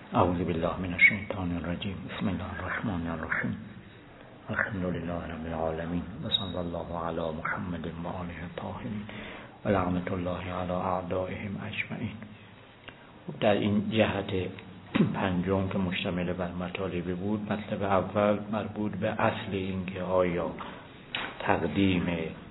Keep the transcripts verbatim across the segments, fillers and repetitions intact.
اعوذ بالله من الشیطان الرجیم. بسم الله الرحمن الرحیم. الحمد لله رب العالمین و صلی الله علی محمد و آله الطاهرین و لعنت الله علی اعدائهم اجمعین. در این جهت پنجم که مشتمل بر مطالبی بود، مطلب اول مربوط به اصل این که آیا تقدیم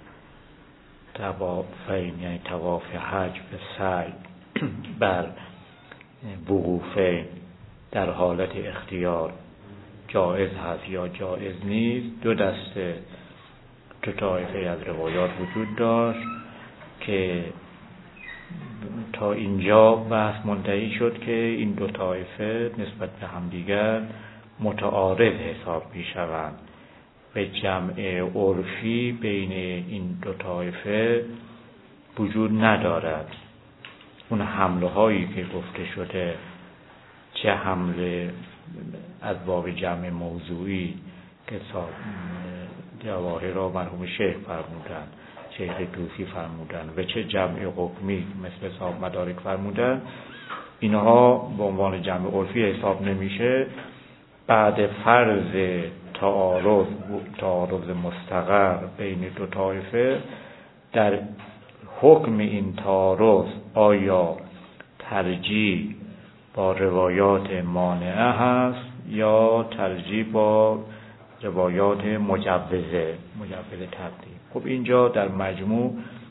طوافین یعنی طواف حج به سعی بر وقوفین در حالت اختیار جایز هست یا جایز نیست. دو دسته دو طایفه از روایات وجود داشت که تا اینجا بحث منتهی شد که این دو طایفه نسبت به همدیگر متعارض حساب می شوند و جمع عرفی بین این دو طایفه وجود ندارد. اون حمله هایی که گفته شده، چه حمله از باب جمع موضوعی که جواهر را مرحوم شیخ فرمودن، شیخ توسی فرمودن، و چه جمع حکمی مثل صاحب مدارک فرمودن، اینها به عنوان جمع عرفی حساب نمیشه. بعد فرض تعارض تعارض مستقر بین دو طایفه، در حکم این تعارض آیا ترجیح با روایات مانعه هست یا ترجیح با روایات مجوزه مجوز تقدیم. خب اینجا در مجموع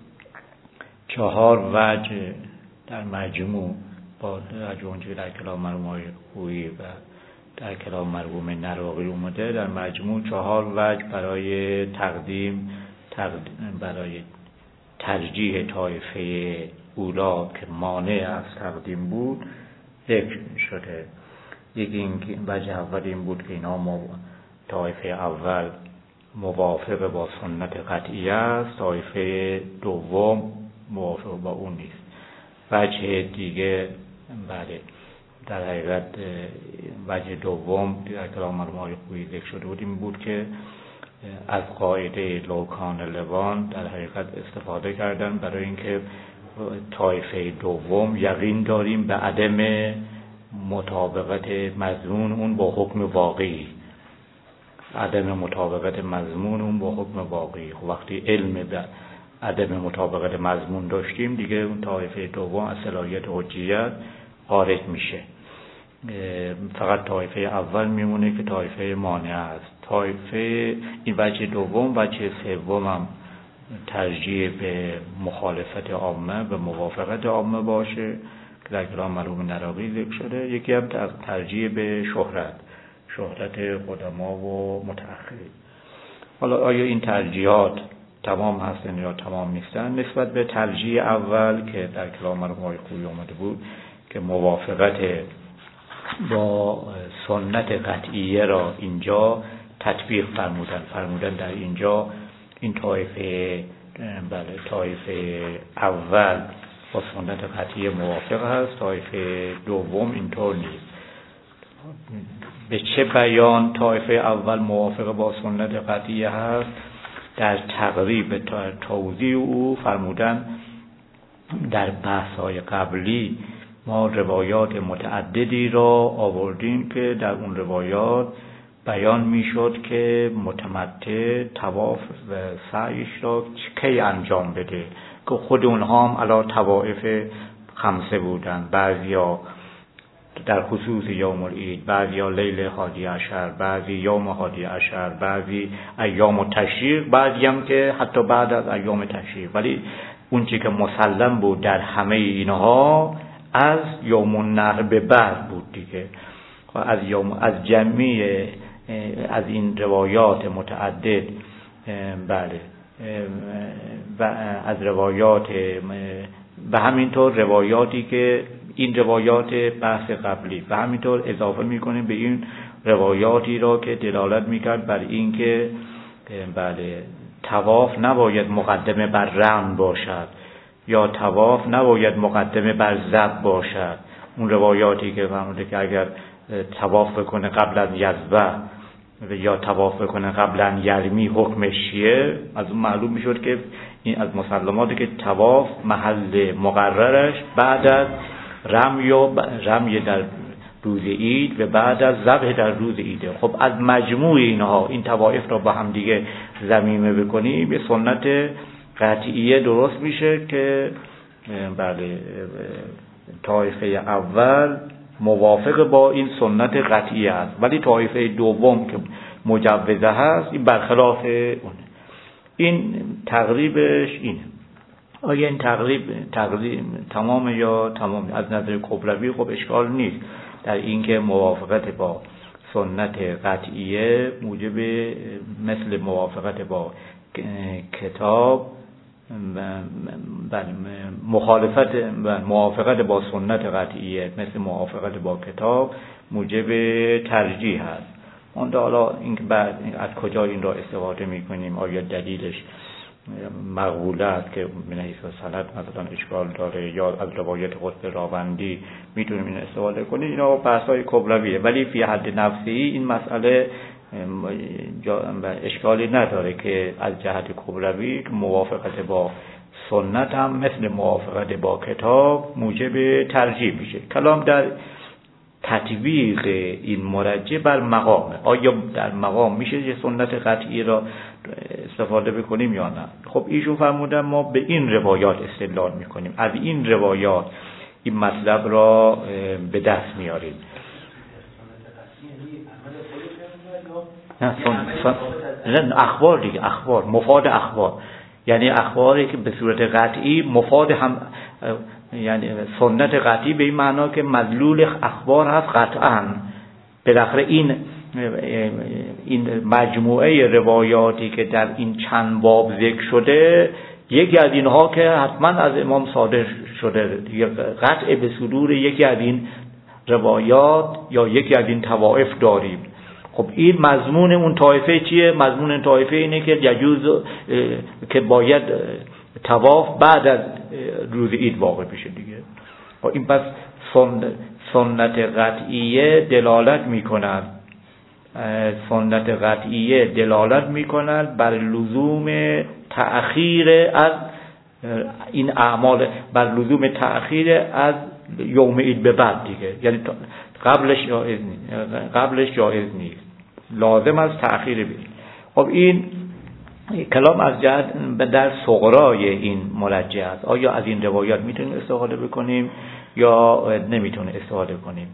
چهار وجه در مجموع با اونجا در کلام مرحوم خویی و در کلام مرحوم نراقی اومده، در مجموع چهار وجه برای تقدیم, تقدیم برای ترجیح طایفه اولا که مانع از تقدیم بود ذکر شده. یکی این که وجه اول این بود که اینا طایفه اول موافق با سنت قطعی است، طایفه دوم موافق با اون نیست. وجه دیگه بله در حقیقت وجه دوم در کلام مرحوم خویی ذکر شده بود، این بود که از قاعده لوکان لبان در حقیقت استفاده کردن برای اینکه طایفه دوم یقین داریم به عدم مطابقت مضمون اون با حکم واقعی، عدم مطابقت مضمون اون با حکم واقعی. وقتی علم به عدم مطابقت مضمون داشتیم، دیگه اون طایفه دوم از صلاحیت حجیت خارج میشه. فقط طایفه اول میمونه که طایفه مانع است. طایفه این وجه دوم، وجه سوم هم ترجیح به مخالفت عامه به موافقت عامه باشه که در کلام مرحوم نراقی ذکر شده. یکی هم ترجیح به شهرت شهرت قدما و متأخرین. حالا آیا این ترجیحات تمام هستن یا تمام نیستن؟ نسبت به ترجیح اول که در کلام مرحوم خویی اومده بود که موافقت با سنت قطعیه را اینجا تطبیق فرمودن فرمودن در اینجا این طایفه بله طایفه اول با سنت قطعیه موافق هست، طایفه دوم اینطور نیست. به چه بیان طایفه اول موافق با سنت قطعیه هست؟ در تقریب توضیح او فرمودن در بحث‌های قبلی ما روایات متعددی را آوردیم که در اون روایات بیان میشد که متمتع طواف و سعیش را کی انجام بده، که خود اونها هم علا طوائف خمسه بودن، بعضیا در خصوص یوم العید، بعضیا لیل هادی عشر، بعضی یوم هادی عشر، بعضی ایام تشریق، بعضی هم که حتی بعد از ایام تشریق. ولی اون چی که مسلم بود در همه اینها از یوم النحر به بعد بود دیگه. از یوم از جمعی از این روایات متعدد بله و از روایات و همینطور روایاتی که این روایات بحث قبلی و همینطور اضافه میکنیم به این روایاتی را که دلالت میکرد بر این که بله طواف نباید مقدمه بر رمل باشد یا طواف نباید مقدمه بر ذبح باشد. اون روایاتی که فرموده که اگر طواف بکنه قبل از یذبح یا طواف بکنه قبل از یرمی حکمش چیه، از اون معلوم میشد که این از مسلماتی که طواف محل مقررش بعد از رمی و رمی در روز عید و بعد از ذبح در روز عید. خب از مجموع اینها این طوایف را با هم دیگه ضمیمه بکنیم به سنت قطعیه درست میشه که بله طایفه اول موافق با این سنت قطعیه است، ولی طایفه دوم که مجوزه هست این برخلاف اونه. این تقریبش اینه. آیا این تقریب تقریب تمام یا تمام؟ از نظر کبروی خب اشکال نیست در اینکه موافقت با سنت قطعیه موجب مثل موافقت با کتاب مخالفت و موافقت با سنت قطعیه مثل موافقت با کتاب موجب ترجیح هست. اون حالا اینکه بعد از کجا این را استفاده می‌کنیم، آیا دلیلش مقبوله است که من حیث سند مثلا اشکال داره یا از روایت قطب راوندی میتونیم این استفاده کنیم، اینا بحث‌های کبرویه. ولی فی حد نفسی این مسئله اشکالی نداره که از جهت کبروی موافقت با سنت هم مثل موافقت با کتاب موجب ترجیح میشه. کلام در تطبیق این مرجع بر مقامه. آیا در مقام میشه یه سنت قطعی را استفاده بکنیم یا نه؟ خب ایشون فرمودن ما به این روایات استدلال میکنیم، از این روایات این مطلب را به دست میاریم. نه سن... سن... اخبار دیگه، اخبار مفاد اخبار، یعنی اخباری که به صورت قطعی مفاد هم، یعنی سنت قطعی به این معنا که مدلول اخبار هست قطعا. بالاخره این این مجموعه روایاتی که در این چند باب ذکر شده یکی از اینها که حتما از امام صادر شده، قطع به صدور یکی از این روایات یا یکی از این طوائف داریم. خب این مضمون اون طایفه چیه؟ مضمون این طایفه اینه که یجوز که باید طواف بعد از روز عید واقع بشه دیگه. خب این پس سنت قطعیه دلالت میکند سنت قطعیه دلالت میکند بر لزوم تأخیر از این اعمال، بر لزوم تأخیر از یوم عید به بعد دیگه، یعنی قبلش جایز نیست، قبلش جایز نیست، لازم است تأخیر بید. خب این کلام از جهت در صغرای این مرجع است. آیا از این روایات میتونیم استفاده بکنیم یا نمیتونه استفاده کنیم؟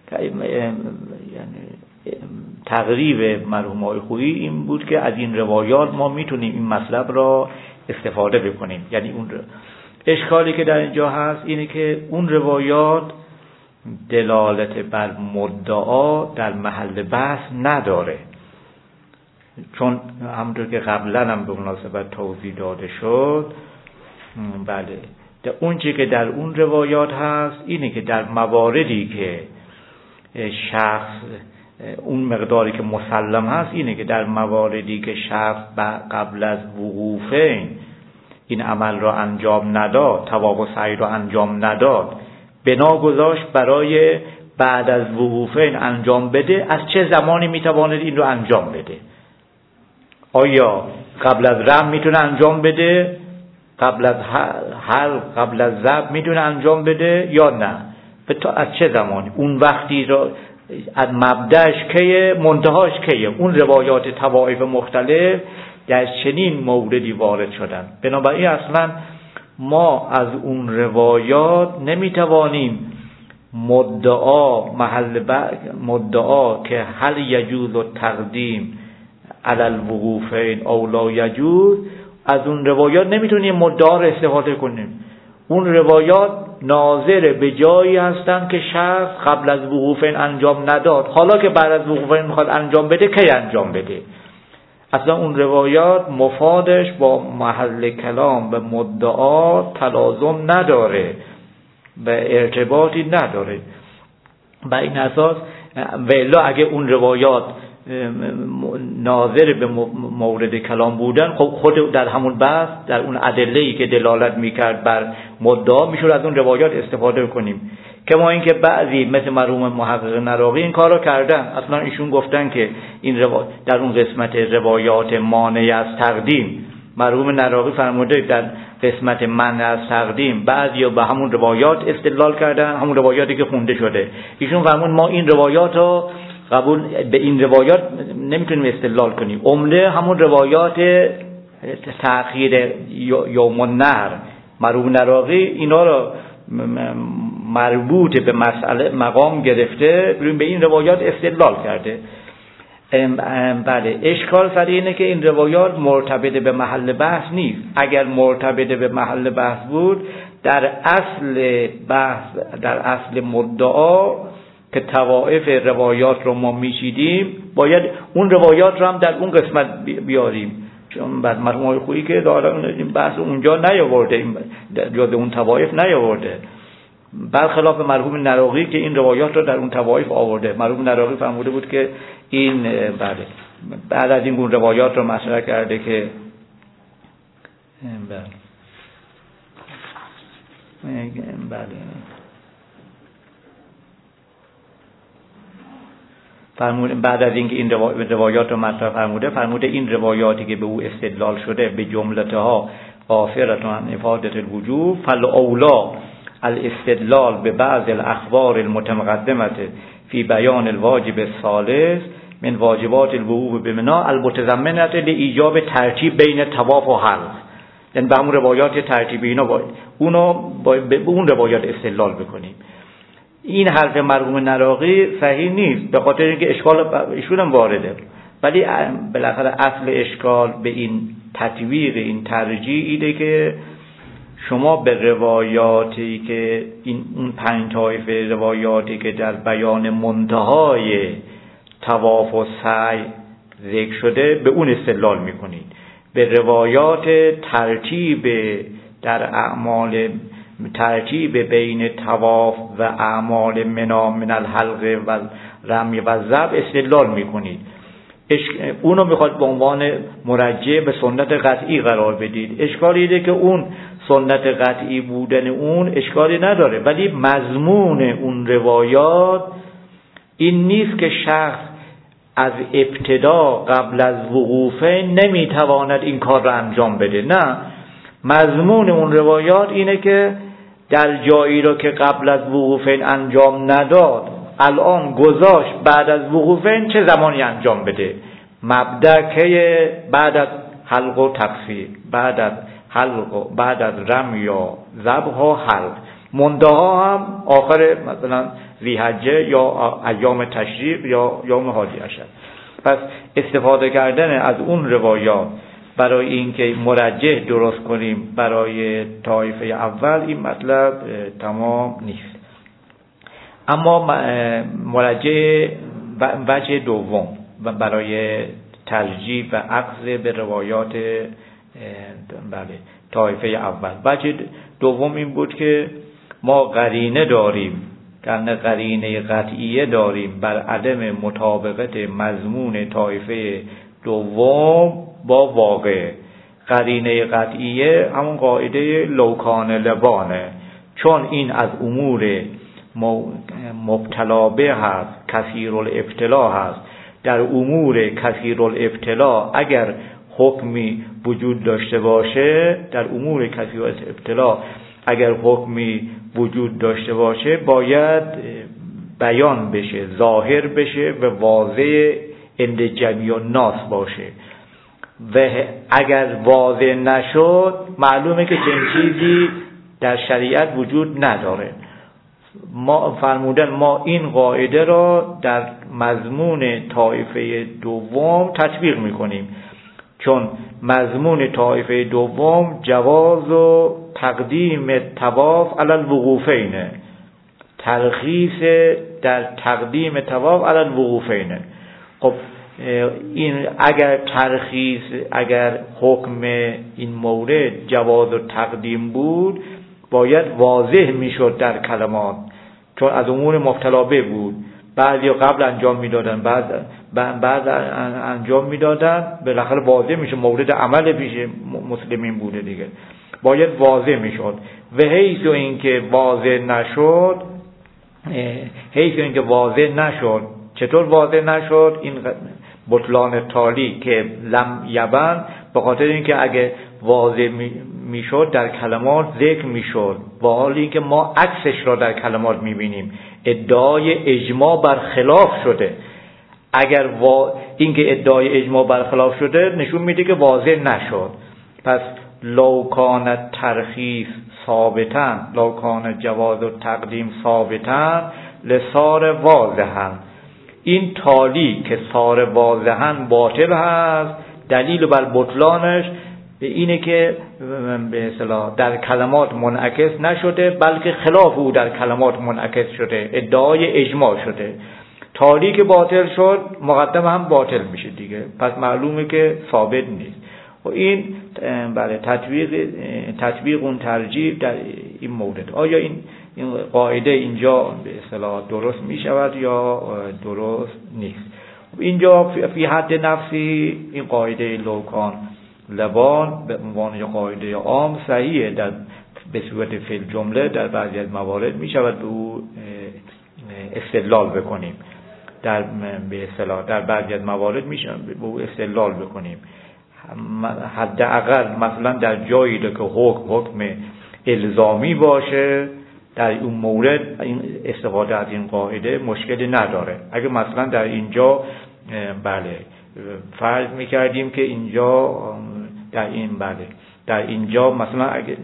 یعنی تقریب مرحوم آقای خویی این بود که از این روایات ما میتونیم این مطلب را استفاده بکنیم. یعنی اون اشکالی که در اینجا هست اینه که اون روایات دلالت بر مدعا در محل بحث نداره، چون همونطور که قبلا هم به مناسبت توضیح داده شد، بله اون چی که در اون روایات هست اینه که در مواردی که شخص اون مقداری که مسلم هست اینه که در مواردی که شخص قبل از وقوفین این عمل را انجام نداد، طواف و سعی را انجام نداد، بنا گذاشت برای بعد از وقوفین انجام بده، از چه زمانی میتواند این رو انجام بده؟ آیا قبل از رم میتونه انجام بده؟ قبل از حل قبل از ذبح میتونه انجام بده یا نه؟ از چه زمانی؟ اون وقتی را از مبدأش کیه، منتهاش کیه؟ اون روایات طوائف مختلف در چنین موردی وارد شدن. بنابراین اصلا ما از اون روایات نمیتوانیم مدعا محل مدعا که هل یجوز التقدیم علی الوقوفین او لا یجوز، از اون روایات نمیتونیم مدعا رو استفاده کنیم. اون روایات ناظر به جایی هستن که شخص قبل از وقوفین انجام نداد، حالا که بعد از وقوفین میخواد انجام بده کی انجام بده؟ اصلا اون روایات مفادش با محل کلام و مدعا تلازم نداره و ارتباطی نداره. به این اساس و الا اگه اون روایات ناظر به مورد کلام بودن، خب خود در همون بحث در اون ادله‌ای که دلالت میکرد بر مدعا میشود از اون روایات استفاده کنیم. که ما اینکه بعضی مثل مرحوم محقق نراقی این کارو کردن، اصلا ایشون گفتن که این روایات در اون قسمت روایات مانع از تقدیم، مرحوم نراقی فرموده در قسمت من از تقدیم بعضیا به همون روایات استدلال کردن، همون روایاتی که خونده شده. ایشون فرمون ما این روایات رو قبول به این روایات نمیتونیم استدلال کنیم. عمده همون روایات تأخیر یوم النحر مرحوم نراقی اینا رو مربوط به مسئله مقام گرفته به این روایات استدلال کرده. بله، اشکال سر اینه که این روایات مرتبط به محل بحث نیست. اگر مرتبط به محل بحث بود در اصل بحث، در اصل مدعا که طوائف روایات رو ما میچیدیم باید اون روایات رو هم در اون قسمت بیاریم، چون بعد مرحوم خویی که داره این بحث اونجا نیاورده، این جز اون طوائف نیاورده، برخلاف مرحوم نراقی که این روایات رو در اون طوائف آورده. مرحوم نراقی فرموده بود که این بله بعد از این گونه روایات رو مطرح کرده که بله بله فرموده بعد از اینکه این روایات رو مطرح فرموده فرموده این روایاتی که به او استدلال شده به جملتها غافرة عن افادة الوجوب فالاولی الاستدلال به بعض الاخبار المتقدمه فی بیان الواجب الثالث من واجبات الوقوف بمنا المتضمنه لایجاب ترتیب بین طواف و حلق. یعنی به همون روایات ترتیبی اینا با اونو با به اون روایات استدلال بکنیم. این حرف مرحوم نراقی صحیح نیست به خاطر اینکه اشکال ایشون هم وارده، ولی بالاخره اصل اشکال به این تطبیق این ترجیح ایده که شما به روایاتی که این اون پنج طایفه روایاتی که در بیان منتهای طواف و سعی ذکر شده به اون استدلال میکنید. به روایات ترتیب در اعمال ترتیب بین طواف و اعمال منا من الحلق و رمی و ذبح استدلال میکنید. اونو میخواد به عنوان مرجع به سنت قطعی قرار بدید. اشکالی ایده که اون سنت قطعی بودن اون اشکالی نداره، ولی مضمون اون روایات این نیست که شخص از ابتدا قبل از وقوفه نمیتواند این کار رو انجام بده. نه، مضمون اون روایات اینه که در جایی رو که قبل از وقوفه انجام نداد الان گذاشت بعد از وقوفه چه زمانی انجام بده. مبدأ که بعد از حلق و تقصیر، بعد از حلق و بعد از رمی یا ذبح و حلق، منتها هم آخر مثلا ذی‌حجه یا ایام تشریق یا یوم حادی عشر. پس استفاده کردن از اون روایات برای اینکه مرجح درست کنیم برای طایفه اول این مطلب تمام نیست. اما مرجح وجه دوم برای ترجیح و اخذ به روایات بله طایفه اول، وجه دوم این بود که ما قرینه داریم، یعنی قرینه قطعیه داریم بر عدم مطابقت مضمون طایفه دوم با واقع. قرینه قطعیه همون قاعده لوکان لبانه، چون این از امور مبتلا به هست، کثیر الابتلا هست. در امور کثیر الابتلا اگر حکمی وجود داشته باشه، در امور کثیر الابتلا اگر حکمی وجود داشته باشه باید بیان بشه، ظاهر بشه و واضح عند جمیع الناس باشه. و اگر واضح نشد معلومه که چنین چیزی در شریعت وجود نداره. ما فرمودن ما این قاعده را در مضمون طایفه دوم تطبیق میکنیم، چون مضمون طایفه دوم جواز و تقدیم طواف علی الوقوفین، ترخیص در تقدیم طواف علی الوقوفین. خب این اگر ترخیص، اگر حکم این مورد جواز و تقدیم بود باید واضح میشد در کلمات، چون از امور مبتلا به بود. بعضی قبل انجام میدادن، بعد بعد انجام میدادن، بالاخره واضح میشه مورد عمل پیش مسلمین بوده دیگه، باید واضح میشد. و حیث اینکه واضح نشد، حیث اینکه واضح نشد، چطور واضح نشد؟ این بطلان تالی که لم یبن، به خاطر اینکه اگه واضح میشد در کلمات ذکر میشد، با حالی که ما عکسش را در کلمات میبینیم. ادعای اجماع برخلاف شده. اگر وا... اینکه ادعای اجماع برخلاف شده نشون میده که واضح نشد. پس لو کان ترخیص ثابتا، لو کان جواز و تقدیم ثابتا لصار واضحا. این تالی که صار واضحا باطل هست، دلیل بر بطلانش اینه که به اصطلاح در کلمات منعکس نشده، بلکه خلاف او در کلمات منعکس شده، ادعای اجماع شده. تالی که باطل شد مقدم هم باطل میشه دیگه، پس معلومه که ثابت نیست. و این بله تطبیق تطبیق اون ترجیح در این مورد، آیا این این قاعده اینجا به اصطلاح درست میشود یا درست نیست؟ اینجا فی حد نفسی این قاعده لوکان لبان به عنوان یک قاعده عام صحیحه، در به صورت فعل جمله در بعضی از موارد میشود به او استدلال بکنیم، در به اصطلاح در بعضی از موارد میشه به او استدلال بکنیم. حداقل مثلا در جایی که حکم حکم الزامی باشه، در اون مورد این استفاده از این قاعده مشکلی نداره. اگه مثلا در اینجا بله فرض میکردیم که اینجا در این بله در اینجا مثلا اگه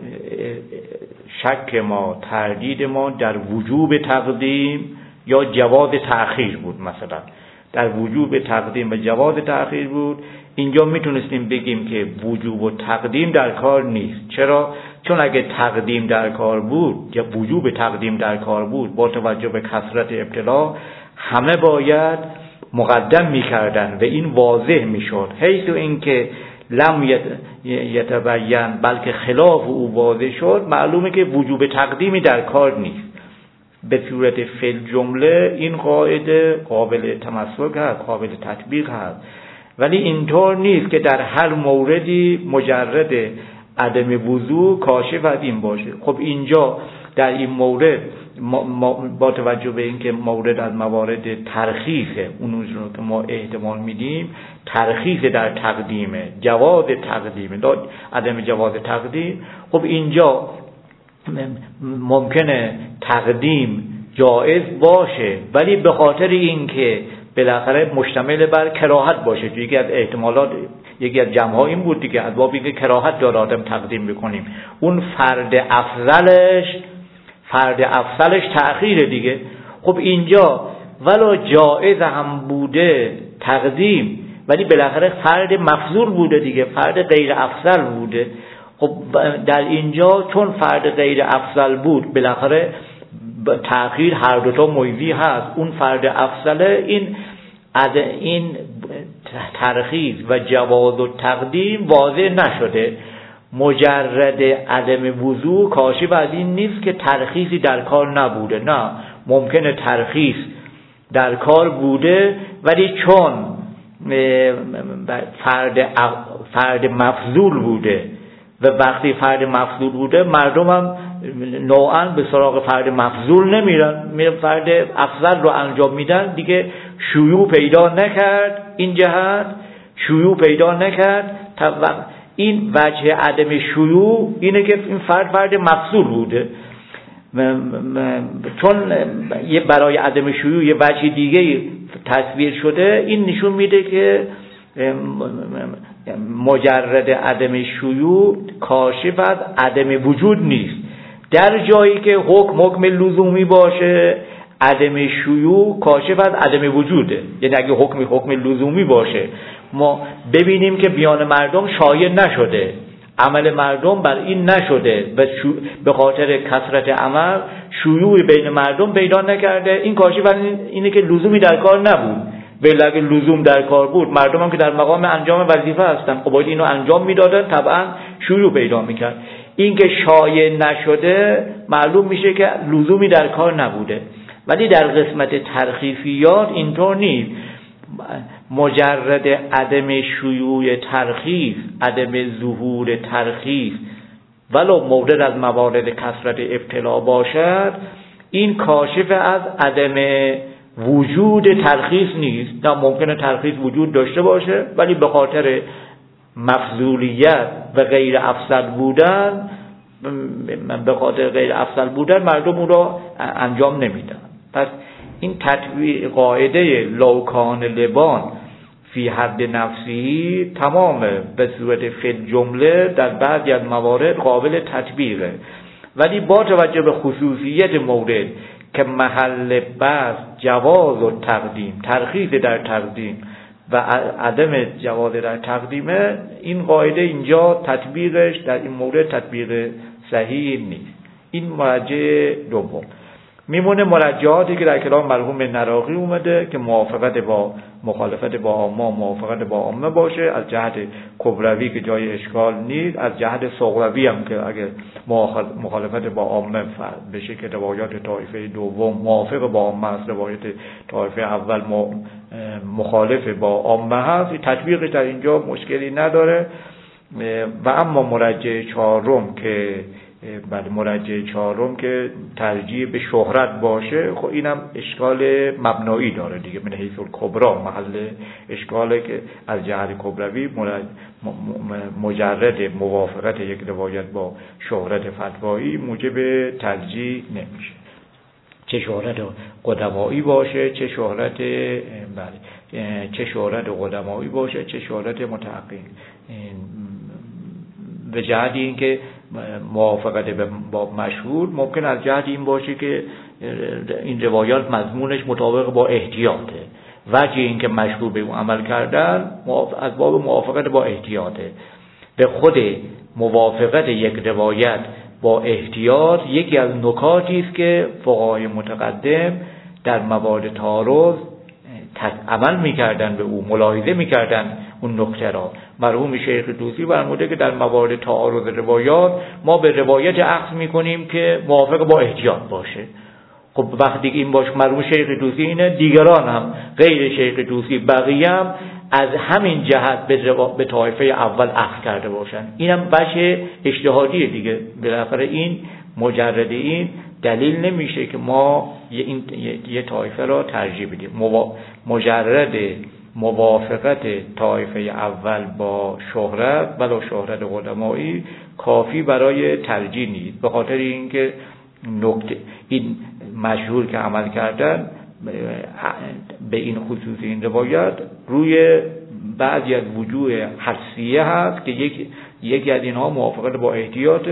شک ما تردید ما در وجوب تقدیم یا جواز تأخیر بود، مثلا در وجوب تقدیم و جواز تأخیر بود، اینجا میتونستیم بگیم که وجوب و تقدیم در کار نیست. چرا؟ چون اگه تقدیم در کار بود یا وجوب تقدیم در کار بود، با توجه به کثرت ابتلا همه باید مقدم میکردن و این واضح میشد. حیث اینکه لم یتبین بلکه خلاف او واضح شد، معلومه که وجوب تقدیمی در کار نیست. به صورت فعل جمله این قاعده قابل تمسک هست، قابل تطبیق هست، ولی اینطور نیست که در هر موردی مجرد عدم وضوح کاشف از این باشه. خب اینجا در این مورد با توجه به اینکه مورد از موارد ترخیصه، اون رو که ما احتمال میدیم ترخیص در تقدیمه، جواز تقدیمه، عدم جواز تقدیم، خب اینجا ممکنه تقدیم جایز باشه، ولی به خاطر اینکه بالاخره مشتمل بر کراهت باشه، یکی از احتمالات یکی از جمع‌ها این بود دیگه، از باب اینکه کراهت داره آدم تقدیم بکنیم، اون فرد افضلش فرد افضلش تأخیر دیگه. خب اینجا ولا جایز هم بوده تقدیم، ولی بالاخره فرد مفضول بوده دیگه، فرد غیر افضل بوده. خب در اینجا چون فرد غیر افضل بود، بالاخره تأخیر هر دوتا مویزی هست. اون فرد افضل این از این ترخیص و جواز و تقدیم واضح نشده، مجرد عدم وضوح کاشف از این نیست که ترخیصی در کار نبوده. نه، ممکنه ترخیص در کار بوده، ولی چون فرد فرد مفضول بوده و وقتی فرد مفضول بوده، مردم هم نوعاً به سراغ فرد مفضول نمیرن، میرن فرد افضل رو انجام میدن دیگه. شیوع پیدا نکرد، این جهت شیوع پیدا نکرد. این وجه عدم شیوع اینه که این فرد فرد مفضول بوده، چون یه برای عدم شیوع یه وجه دیگه تصویر شده. این نشون میده که مجرد عدم شیوع کاشف از عدم وجود نیست. در جایی که حکم حکم لزومی باشه، عدم شیوع کاشف از عدم وجوده. یعنی اگه حکم حکم لزومی باشه، ما ببینیم که بیان مردم شایع نشده، عمل مردم بر این نشده و به خاطر کثرت عمل شیوع بین مردم پیدا نکرده، این کاشف از اینه که لزومی در کار نبود. ولی اگه لزوم در کار بود، مردم هم که در مقام انجام وظیفه هستن، خب باید اینو انجام میدادن، طبعا شیوع پیدا میکرد. این که شایع نشده معلوم میشه که لزومی در کار نبوده. ولی در قسمت ترخیصیات اینطور نیست. مجرد عدم شیوع ترخیص، عدم ظهور ترخیص، ولو مورد از موارد کثرت ابتلا باشد، این کاشف از عدم وجود ترخیص نیست. نه، ممکنه ترخیص وجود داشته باشه، ولی به خاطر مفضولیت و غیر افضل بودن، به خاطر غیر افضل بودن مردم اون را انجام نمیدن. پس این تطبیق قاعده لوکان لبان فی حد نفسی تمام به صورت فعل جمله در بعضی از موارد قابل تطبیقه، ولی با توجه به خصوصیت مورد که محل بحث جواز و تقدیم، ترخیص در تقدیم و عدم جواز در تقدیمه، این قاعده اینجا تطبیقش در این مورد تطبیق صحیح نیست. این مرجع دوم. میمونه مرجعاتی که در کلام مرحوم نراقی اومده که موافقت با مخالفت با عامه، موافقت با عامه باشه از جهت کبروی که جای اشکال نیست، از جهت صغروی هم که اگر مخالفت با عامه بشه که روایات طایفه دوم موافق با عامه است، روایت طایفه اول مخالف با عامه هست، تطبیقش در اینجا مشکلی نداره. و اما مرجع چهارم که بعد مرجع چهارم که ترجیح به شهرت باشه، خب اینم اشکال مبنایی داره دیگه، من حیث الکبرا محل اشکاله که از جهت کبروی مجرد موافقت یک روایت با شهرت فتوایی موجب ترجیح نمیشه، چه شهرت قدمایی باشه چه شهرت بله چه شهرت قدمایی باشه چه شهرت متحققین. به جهت این که موافقت با مشهور ممکن از جهت این باشه که این روایات مضمونش مطابق با احتیاطه، وجه این که مشهور به اون عمل کردن از باب موافقت با احتیاطه. به خود موافقت یک روایت با احتیاط یکی از نکاتی است که فقهای متقدم در موارد تعارض عمل میکردن، به او ملاحظه میکردن اون نکته را. مرحوم شیخ طوسی فرموده که در موارد تعارض روایات ما به روایت اخذ میکنیم که موافق با احتیاط باشه. خب وقتی این باشه، مرحوم شیخ طوسی اینه، دیگران هم غیر شیخ طوسی بقیه هم از همین جهت به, به طایفه اول اخذ کرده باشن. اینم بشه اجتهادیه دیگه، بالاخره این مجرد این دلیل نمیشه که ما یه, این یه طایفه را ترجیح بدیم. مجرد موافقت طایفه اول با شهرت ولو شهرت قدمایی کافی برای ترجیح نیست، به خاطر اینکه نکته این مشهور که عمل کردن به این خصوص این روایت روی بعضی از وجوه حسیه هست که یک یکی از اینها موافقت با احتیاط،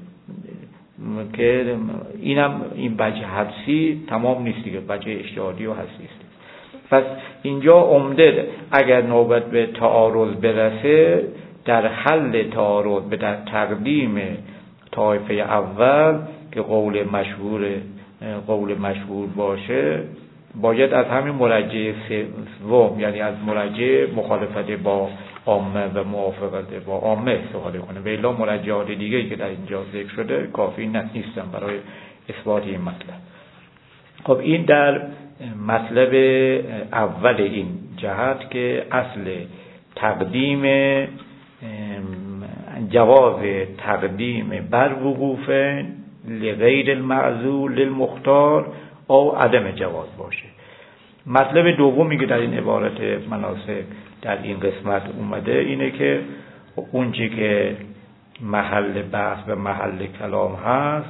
که اینم این بچه حسی تمام نیست دیگه، بچه اجتهادی و حسی است. پس اینجا عمده اگر نوبت به تعارض برسه، در حل تعارض به در تقدیم طایفه اول که قول مشهور قول مشهور باشه، باید از همین مرجع سوم، یعنی از مرجع مخالفت با عامه و موافقت با عامه استفاده کنه. و الا مرجعات دیگه‌ای که در اینجا ذکر شده کافی نیستن برای اثبات این مطلب. خب این در مطلب اول این جهت که اصل تقدیم، جواز تقدیم بر وقوف لغیر المعزول للمختار او عدم جواز باشه. مطلب دومی که در این عبارت مناسک در این قسمت اومده اینه که اونچه که محل بحث و محل کلام هست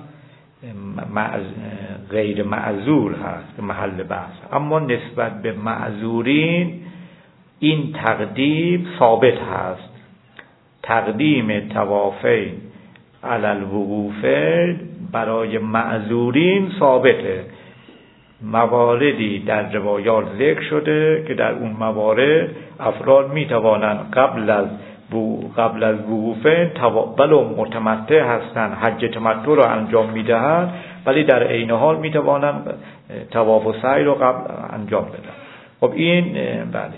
غیر معزول هست که محل بحث، اما نسبت به معزولین این تقدیم ثابت هست. تقدیم توافین علی الوقوف برای معذورین ثابته. مواردی در روایات ذکر شده که در اون موارد افراد می توانند قبل از قبل از وقوف ولو متمتع هستند حج تمتع را انجام می دهند، ولی در عین حال می توانند طواف و سعی را قبل انجام بدن. خب این بله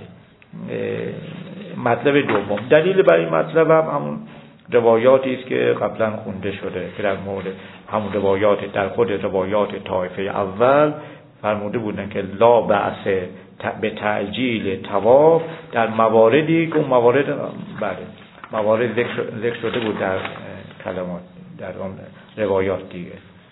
مطلب دوم. دلیل برای این مطلب هم همون روایاتی است که قبلا خونده شده که در مورد همون روایات در خود روایات طایفه اول فرموده بودن که لا بأس به تعجیل طواف در مواردی که اون موارد بله موارد ذکر شده بود در کلمات در اون روایات دیگه.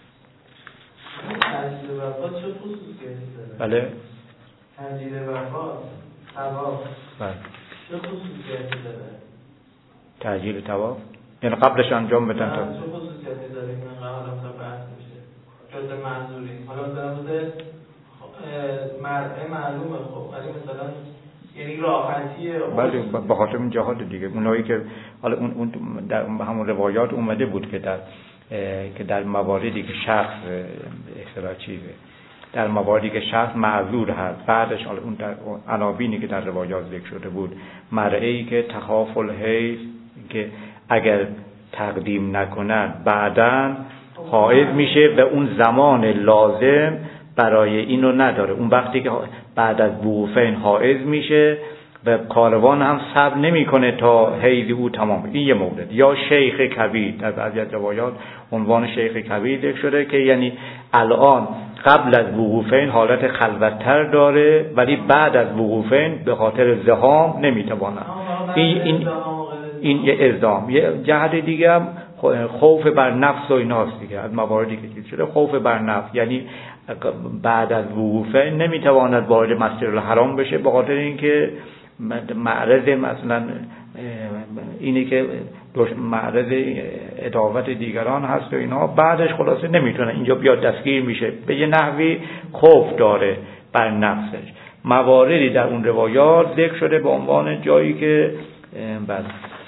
تعجیل وفا چه خصوصیتی داره؟ بله تعجیل وفا طواف بله چه خصوصیتی داره؟ تعجیل طواف یعنی قبلش انجام بدن تا چه خصوصیتی داره این قرار تا بحث میشه جز منظوری حالا مثلا بوده مرعه معلومه خب ولی مثلا یعنی راحتیه بله به خاطر این جهات دیگه اونایی که حالا اون اون در همون روایات اومده بود که در که در مواردی که شخص اصطلاح چیزه در مواردی که شخص معذور هست بعدش حالا اون در عناوینی که در روایات ذکر شده بود مرعی که تخاف الحیض که اگر تقدیم نکند بعداً حائض میشه و اون زمان لازم برای اینو نداره اون وقتی که بعد از وقوفین حائض میشه و کاروان هم صبر نمیکنه تا حیض او تمام. این یه مورد. یا شیخ کبیر در بعضی از روایات عنوان شیخ کبیر ذکر شده که یعنی الان قبل از وقوفین حالت خلوت‌تر داره ولی بعد از وقوفین به خاطر زحام نمیتونه. این این این یه ازدام. یه جهت دیگه هم خوف بر نفس و ایناست دیگه از مواردی که ذکر شده. خوف بر نفس یعنی بعد از وقوفه نمیتواند وارد مسجد الحرام بشه به خاطر اینکه معرض مثلا اینی که معرض عداوت دیگران هست و اینا بعدش خلاصه نمیتونه اینجا بیاد دستگیر میشه به یه نحوی خوف داره بر نفسش. مواردی در اون روایات ذکر شده به عنوان جایی که بس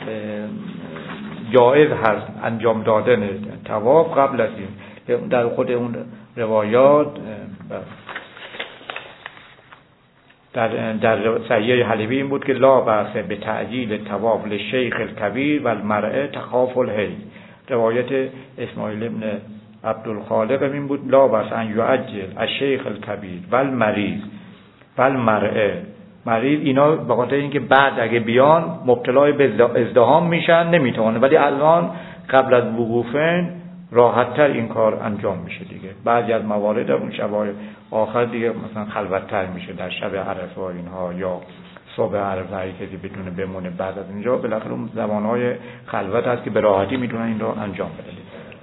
جایز هست انجام دادن طواف قبل از این. در خود اون روایات در در صحیح حلبی این بود که لا بأس به تعجیل طواف للشیخ الکبیر و المرأة تخاف الحیض. روایت اسماعیل ابن عبدالخالق این بود لا بأس ان یعجل الشیخ الکبیر و المریض و المرأة مریض اینا به خاطر اینکه بعد اگه بیان مبتلا به ازدحام میشن نمیتونه ولی الان قبل از وقوفین راحت‌تر این کار انجام میشه دیگه. بعضی از موارد اون شبای آخر دیگه مثلا خلوت‌تر میشه در شب عرفه و اینها یا صبح عرفه هایی کسی بتونه بمونه بعد از اینجا بالاخره اون زمانهای خلوت هست که به راحتی میتونن این رو انجام بدن.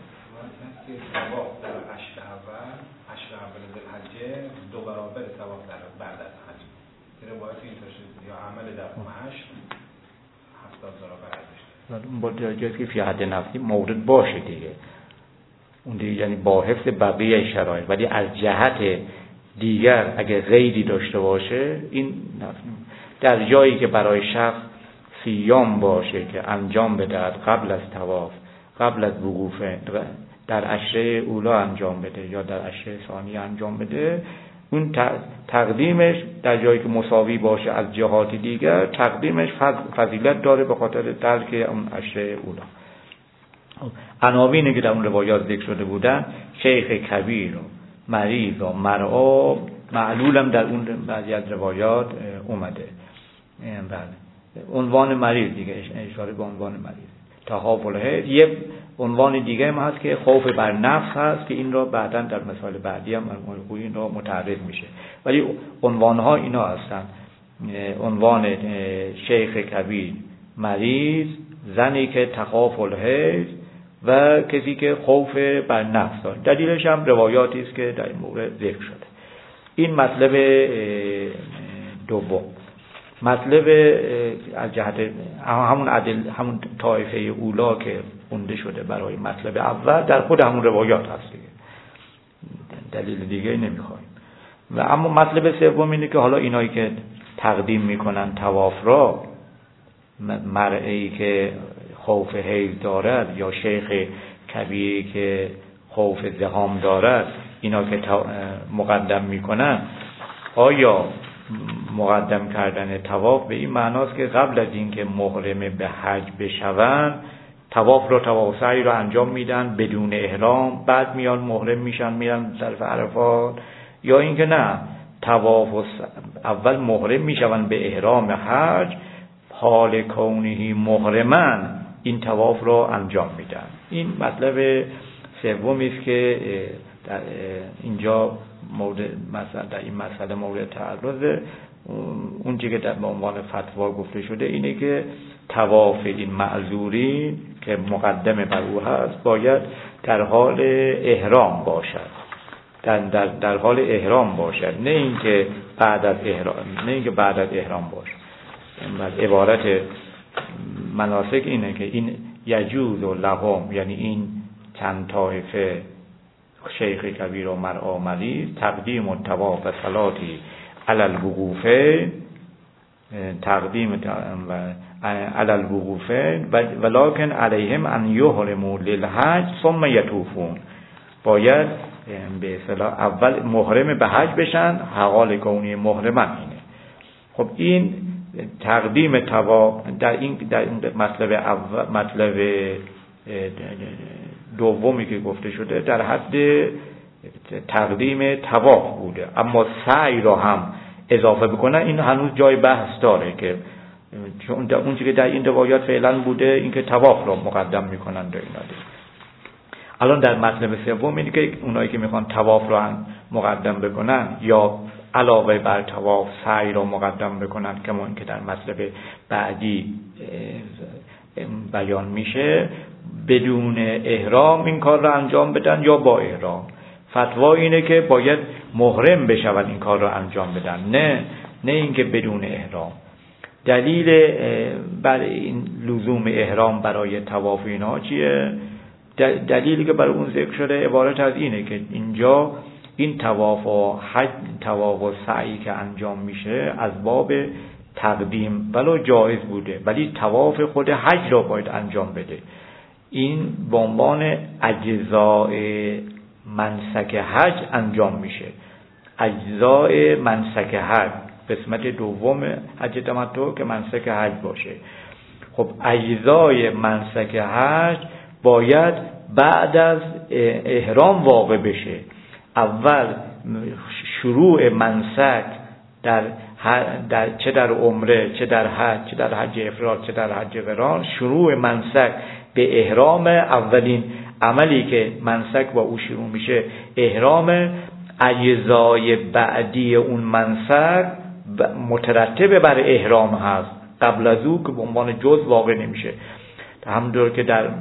دو برابر ثواب در بعد از حج. این روایت اینطور شده یا عمل در اون عشر هفتاد برابر ازش. اون با درجاتی که فی حد نفسی مورد باشه دیگه. اون دیگه یعنی با حفظ بقیه شرایط ولی از جهت دیگر اگه غیری داشته باشه این در جایی که برای شخص صیام باشه که انجام بدهد قبل از طواف قبل از وقوف در عشره اولا انجام بده یا در عشره ثانیه انجام بده اون تقدیمش در جایی که مساوی باشه از جهات دیگر تقدیمش فضیلت داره به خاطر ترک اون عشره اولا. عناوینی که در اون روایات ذکر شده بودن شیخ کبیر و مریض و مرعا معلولم در اون بعضی از روایات اومده. بله عنوان مریض دیگه اشاره به عنوان مریض. تخاف الحیض یه عنوان دیگه هم هست که خوف بر نفس هست که این را بعداً در مثال بعدی هم مرموی این را متعرض میشه ولی عنوانها اینا هستن. عنوان شیخ کبیر مریض زنی که تخاف الحیض و کسی که خوف بر نفس داره. دلیلش هم روایاتی است که در این مورد ذکر شده. این مطلب دوم. مطلب از جهت همون عدل همون طایفه اولا که خونده شده برای مطلب اول در خود همون روایات هست دیگه. دلیل دیگه نمیخوایم. و اما مطلب سوم اینه که حالا اینایی که تقدیم میکنن طواف را مرئی که خوف حیض دارد یا شیخ کبیری که خوف زحام دارد اینا که مقدم میکنن آیا مقدم کردن طواف به این معناست که قبل از اینکه محرم به حج بشوند طواف رو طواف سعی رو انجام میدن بدون احرام بعد میان محرم میشن میرن طرف عرفات یا اینکه نه طواف اول محرم میشون به احرام حج حال کونه محرمن این طواف رو انجام میدن. این مطلب سومی است که در اینجا مورد مثلا در این مسئله مورد تعرض. اون چیزی که در عنوان فتوا گفته شده اینه که طواف این معذوری که مقدم بر او هست باید در حال احرام باشد در, در, در حال احرام باشد نه اینکه بعد از احرام نه اینکه بعد از احرام باشد. عبارت مناسک اینه که این یجوز و لهم، یعنی این چند طایفه شیخ کبیر و مرعی ملی، تقدیم و طواف و صلاتی علی الوقوفین، تقدیم علی الوقوفین ولکن علیهم ان یحرموا للحج ثم یطوفون. باید به اصطلاح اول محرم به حج بشن، حقال کونی محرمن اینه. خب این تقدیم طواف در این در این مطلب اول، مطلب دومی که گفته شده در حد تقدیم طواف بوده، اما سعی را هم اضافه بکنن این هنوز جای بحث داره که چون اون چیزی که در این روایات فعلا بوده اینکه طواف را مقدم میکنن در اینا. الان در مطلب سوم اینه که اونایی که میخوان طواف را مقدم بکنن یا علاوه بر طواف سعی را مقدم بکنن، کما اینکه در مطلب بعدی بیان میشه، بدون احرام این کار را انجام بدن یا با احرام. فتوا اینه که باید محرم بشود این کار را انجام بدن، نه نه اینکه بدون احرام. دلیل بر این لزوم احرام برای طواف اینا چیه؟ دلیلی که برای اون ذکر شده عبارت از اینه که اینجا این طواف و حج، طواف و سعی که انجام میشه از باب تقدیم ولو جایز بوده، ولی طواف خود حج را باید انجام بده. این به عنوان اجزای منسک حج انجام میشه. اجزای منسک حج، قسمت دوم حج تمتع که منسک حج باشه. خب اجزای منسک حج باید بعد از احرام واقع بشه. اول شروع منسک در, در چه در عمره، چه در حج، چه در حج افراد، چه در حج قران، شروع منسک به احرام، اولین عملی که منسک با او شروع میشه احرام. اجزای بعدی اون منسک مترتب بر احرام هست، قبل از او که به عنوان جز واقع نمیشه. همونطور که در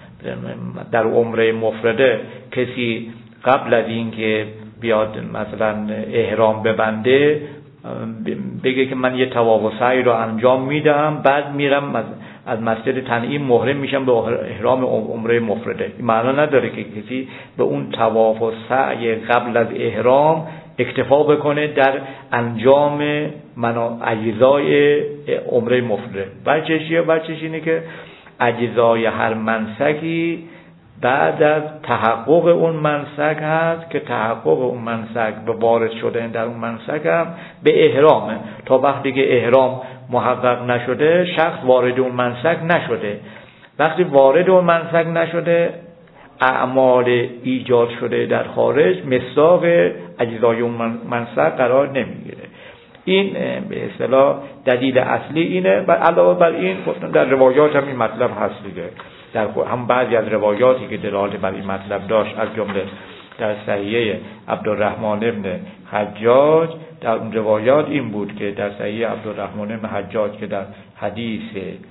در عمره مفرده کسی قبل از این که بیاد مثلا احرام ببنده بگه که من یه طواف و سعی رو انجام میدم، بعد میرم از مسجد تنعیم محرم میشم به احرام عمره مفرده. این معنی نداره که کسی به اون طواف و سعی قبل از احرام اکتفا بکنه در انجام منا اجزای عمره مفرده. بچه‌شیه بچه‌ش اینه که اجزای هر منسکی بعد از تحقق اون منسک هست که تحقق اون منسک به وارد شدن در اون منسک هم به احرامه. تا وقتی که احرام محقق نشده شخص وارد اون منسک نشده. وقتی وارد اون منسک نشده اعمال ایجاد شده در خارج مصداق اجزای اون منسک قرار نمیگیره. این به اصطلاح دلیل اصلی اینه. و علاوه بر این در روایات هم این مطلب هست دیگه. در هم بعضی از روایاتی که دلالت بر این مطلب داشت، از جمله در صحیح عبدالرحمن ابن حجاج، در اون روایات این بود که در صحیح عبدالرحمن ابن حجاج که در حدیث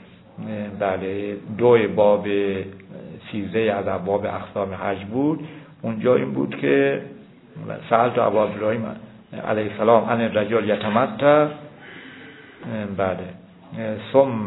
بله دو باب سیزده از ابواب اقسام حج بود، اونجا این بود که سألت ابا ابراهیم علیه السلام عن الرجل یتمتع بله ثم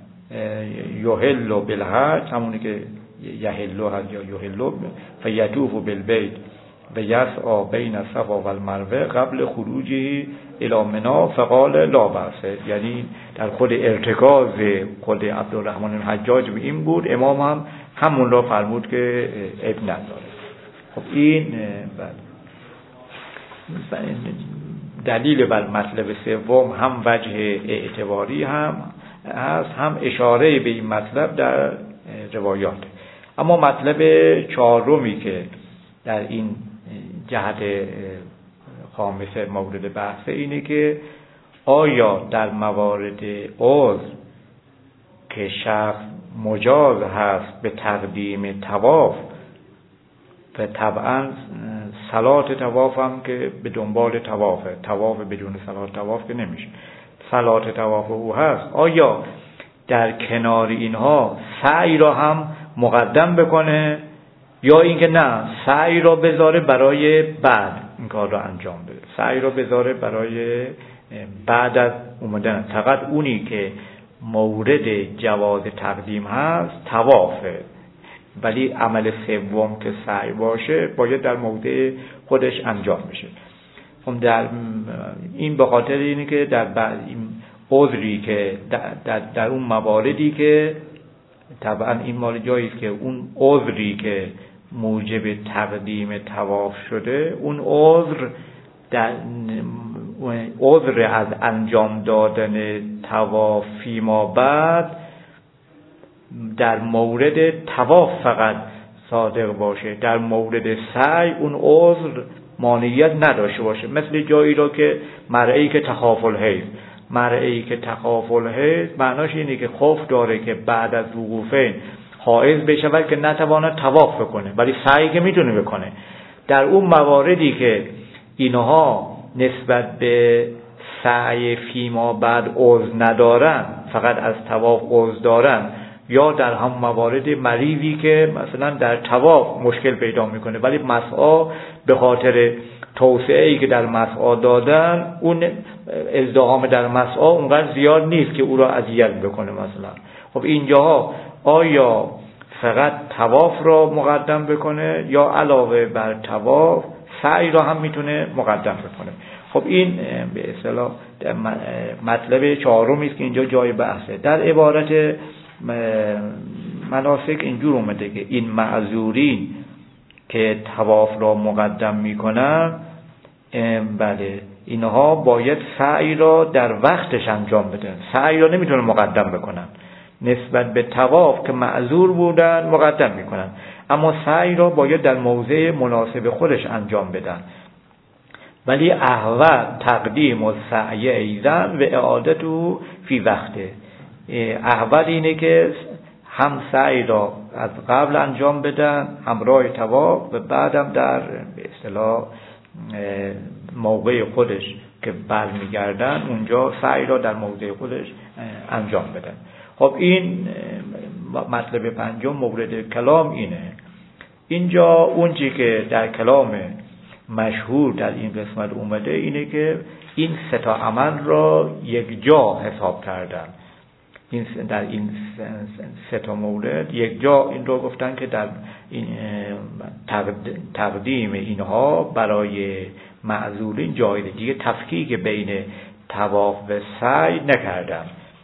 یحل بالحج، همونی که یحل هست یا یحل، فیطوف بالبیت و یسعی بین الصفا و المروه قبل خروجه الی منی فقال لا بأس. یعنی در خود ارتکاز خود عبدالرحمن حجاج به این بود، امام هم همون را فرمود که عیب نداره. خب این دلیل بر مطلب سوم هم وجه اعتباری هم هست، هم اشاره به این مطلب در روایات. اما مطلب چهارمی که در این جهت خامسه مورد بحث اینه که آیا در موارد عذر که شخص مجاز هست به تقدیم طواف و طبعا صلات طواف هم که به دنبال طوافه، طواف بدون صلات طواف که نمیشه، صلات طواف او هست، آیا در کنار اینها سعی را هم مقدم بکنه یا اینکه نه سعی را بذاره برای بعد این کار را انجام بده، سعی را بذاره برای بعد از اومدن. فقط اونی که مورد جواز تقدیم هست طوافه، ولی عمل سوم که سعی باشه باید در موضع خودش انجام بشه. خب در این به خاطر اینه که در بعض این عذری که در, در, در اون مواردی که طبعا این مال جایی است که اون عذری که موجب تقدیم طواف شده، اون عذر در عذر از انجام دادن طواف فیما بعد در مورد طواف فقط صادق باشه، در مورد سعی اون عذر مانعیت نداشته باشه. مثل جایی را که مرئی که تخاف الحیض، مرئی که تخاف الحیض معناش اینه که خوف داره که بعد از وقوفین حائض بشه که نتواند طواف بکنه، ولی سعی که میتونه بکنه. در اون مواردی که اینها نسبت به سعی فیما بعد عذر ندارن، فقط از طواف عذر دارن، یا در هم موارد مریضی که مثلا در طواف مشکل پیدا میکنه ولی مسعی به خاطر توسعه‌ای که در مسعی دادن اون ازدحام در مسعی اونقدر زیاد نیست که او را اذیت بکنه مثلا. خب اینجاها آیا فقط طواف را مقدم بکنه یا علاوه بر طواف سعی را هم میتونه مقدم بکنه؟ خب این به اصطلاح مطلب چهارمی است که اینجا جای بحثه. در عبارت مناسک اینجور اومده که این معذورین که طواف را مقدم میکنن، بله اینها باید سعی را در وقتش انجام بدن، سعی را نمیتونه مقدم بکنن. نسبت به طواف که معذور بودن مقدم میکنن، اما سعی را باید در موضع مناسب خودش انجام بدن. ولی احوال تقدیم و سعی ایزن و اعادتو فی وقته. احوال اینه که هم سعی را از قبل انجام بدن همراه طواف و بعدم در به اصطلاح موقع خودش که برمیگردن اونجا سعی را در موضع خودش انجام بدن. خب این مطلب پنجم مورد کلام اینه. اینجا اون چی که در کلام مشهور در این قسمت اومده اینه که این سه تا عمل را یک جا حساب کردن. این در این سه تا مورد یک جا این رو گفتن که در این تقدیم اینها برای معذورین جایزه، دیگه تفکیک بین طواف و سعی نکردن،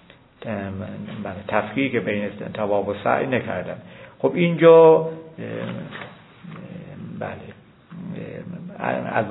تفکیک بین طواف و سعی نکردن. خب اینجا بله از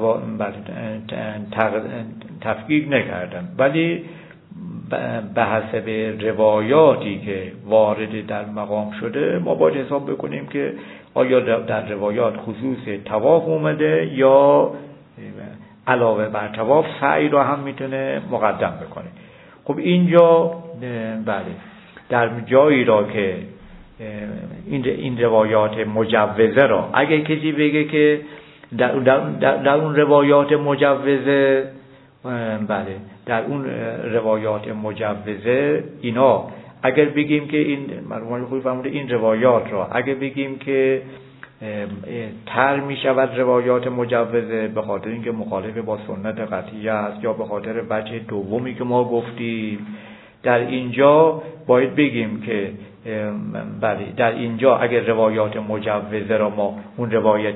تفکیک نکردن، ولی به حسب روایاتی که وارد در مقام شده ما باید حساب بکنیم که آیا در روایات خصوص طواف اومده یا علاوه بر طواف سعی را هم میتونه مقدم بکنه. خب اینجا بله در جایی را که این این روایات مجوزه را اگه کسی بگه که در, در, در, در اون روایات مجوزه بله در اون روایات مجوزه اینا اگر بگیم که این مرحوم خوبی فرموده این روایات را اگر بگیم که تر می شود روایات مجوزه به خاطر اینکه مخالف با سنت قطعیه است یا به خاطر وجه دومی که ما گفتیم، در اینجا باید بگیم که بله در اینجا اگر روایات مجوزه را ما اون روایت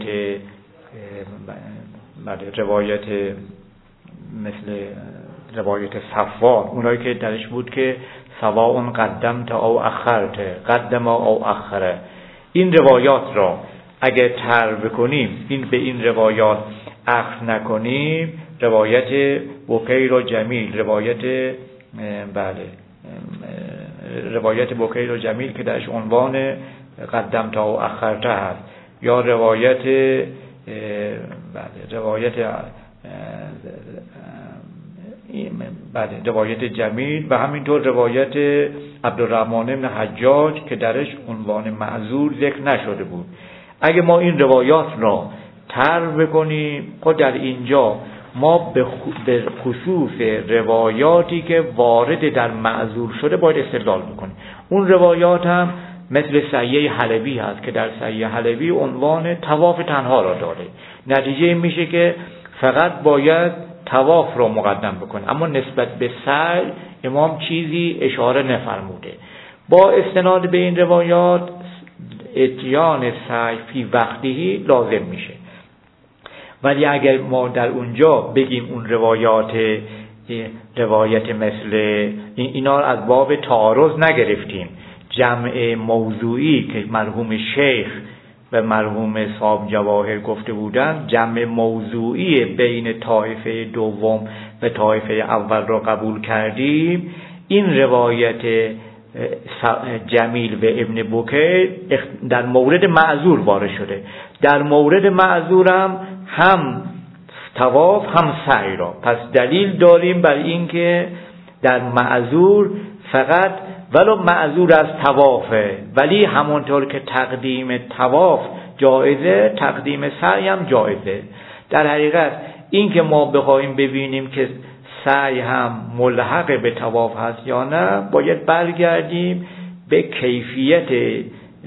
بله روایت مثل روایت صفوان اونایی که درش بود که سواء قدمت او اخرت قدم او اخره، این روایات را اگر تر بکنیم این به این روایات اخذ نکنیم، روایت بکیر و جمیل روایت بله روایت بکیر و جمیل که درش عنوان قدمت او اخرت هست، یا روایت بله روایت بعد روایت جمیل و همینطور روایت عبدالرحمن بن حجاج که درش عنوان معذور ذکر نشده بود. اگه ما این روایات را تر بکنیم خود در اینجا ما به خصوص روایاتی که وارد در معذور شده باید استدلال بکنیم. اون روایات هم مثل صحیح حلبی هست که در صحیح حلبی عنوان طواف تنها را داره. نتیجه میشه که فقط باید طواف را مقدم بکنه، اما نسبت به سعی امام چیزی اشاره نفرموده. با استناد به این روایات اتیان سعی فی وقتهی لازم میشه. ولی اگر ما در اونجا بگیم اون روایات روایت مثل اینا از باب تعارض نگرفتیم، جمع موضوعی که مرحوم شیخ و مرحوم صاحب جواهر گفته بودند، جمع موضوعی بین طایفه دوم و طایفه اول را قبول کردیم، این روایت جمیل و ابن بکیر در مورد معذور وارد شده. در مورد معذورم هم طواف هم سعی را، پس دلیل داریم بر این که در معذور فقط ولو معذور از طوافه، ولی همونطور که تقدیم طواف جایزه تقدیم سعی هم جایزه. در حقیقت این که ما بخوایم ببینیم که سعی هم ملحق به طواف هست یا نه، باید برگردیم به کیفیت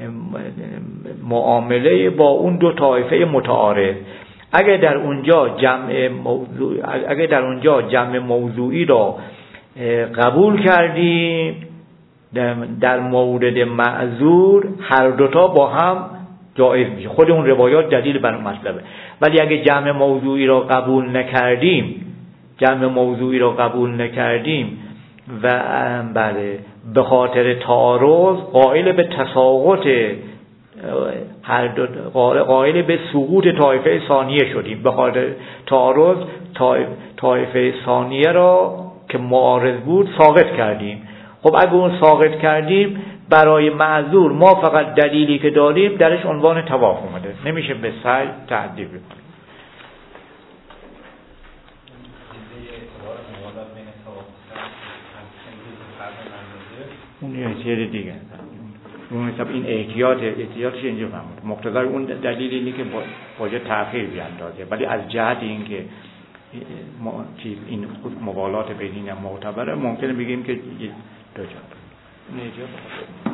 معامله با اون دو طایفه متعارض. اگر در اونجا جمع موضوع اگر در اونجا جمع موضوعی را قبول کردیم، در مورد معذور هر دوتا با هم جایز میشه، خود اون روایات دلیل بر اون مطلبه. ولی اگه جمع موضوعی را قبول نکردیم جمع موضوعی را قبول نکردیم و بله به خاطر تعارض قائل به تساقط هر دو قائل به سقوط طایفه ثانیه شدیم، به خاطر تعارض طایفه ثانیه را که معارض بود ساقط کردیم. خب اگه اون ساقط کردیم، برای معذور ما فقط دلیلی که داریم درش عنوان طواف اومده، نمیشه به سعی تعدیل کنیم. اون یه چیز دیگه، اون حساب این احتیاط احتیاطش اینجا فهمید. مقتضای اون دلیل اینه که باید تأخیر بیاندازه، ولی از جهت این که ما چیز این خود موالات بینی معتبره، ممکنه بگیم که دو جا. اون احتیاط